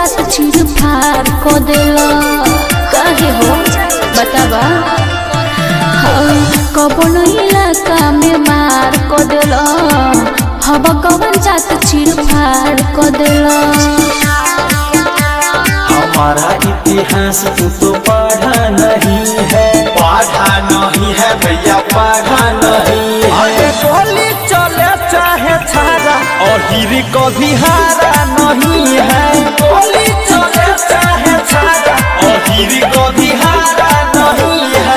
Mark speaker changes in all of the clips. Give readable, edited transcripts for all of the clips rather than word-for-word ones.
Speaker 1: जात चीर फार को देला काहे हो बतावा कौन इलाका में मार को देला हवा कौन जात चीर फार को देला
Speaker 2: हमारा इतिहास तू तो पढ़ा नहीं है भैया पढ़ा नहीं है गोली चले चाहे छाड़ा और हीर कभी हारा नहीं है गोली चले चाहे छाड़ा और हीर कभी हारा नहीं है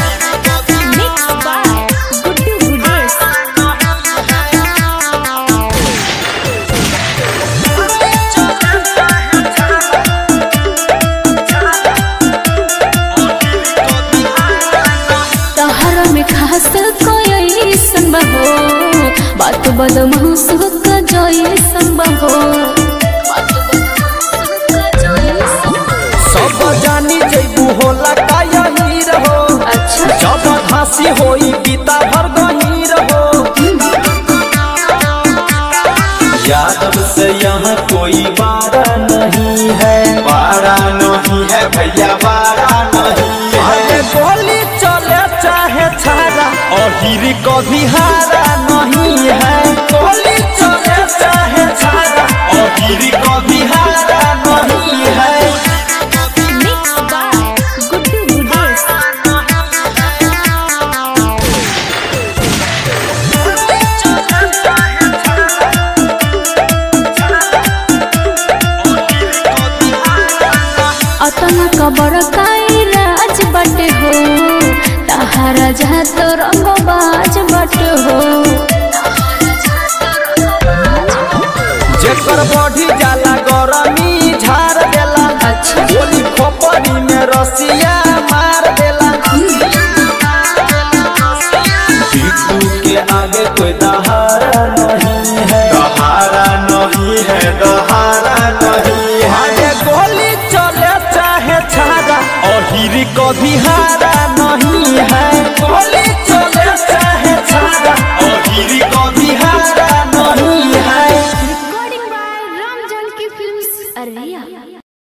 Speaker 1: खास कोई संभव बात बदमाश का जोई संभव
Speaker 2: सब जानी जैबू होला का यही रहो
Speaker 1: अच्छा
Speaker 2: जब धासी होई बीता भर गही रहो यादव से यहाँ कोई बारा नहीं है भैया बारा नहीं है गोली चले चाहे छाड़ा और हीर कभी हारा नहीं है गोली चले चाहे छाड़ा और हीर कभी हारा नहीं है
Speaker 1: अतना कबर काई राज बटे हो तहारा जहाँ तो रंगबाज बटे हो
Speaker 2: जेकर बढ़ी जाला गरमी झाड़ देला
Speaker 1: अच्छा
Speaker 2: गोली खोपड़ी में रसिया मार देला टीटू के आगे कोई दहारा नहीं है गोली चले चाहे छाड़ा और हीर कभी हारा